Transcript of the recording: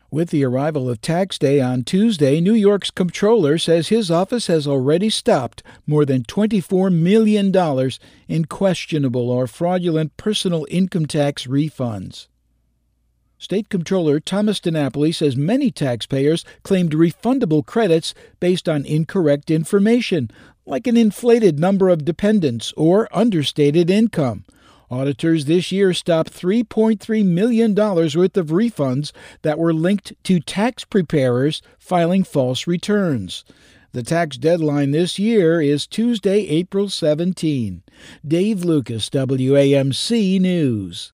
With the arrival of tax day on Tuesday, New York's comptroller says his office has already stopped more than $24 million in questionable or fraudulent personal income tax refunds. State Comptroller Thomas DiNapoli says many taxpayers claimed refundable credits based on incorrect information, like an inflated number of dependents or understated income. Auditors this year stopped $3.3 million worth of refunds that were linked to tax preparers filing false returns. The tax deadline this year is Tuesday, April 17. Dave Lucas, WAMC News.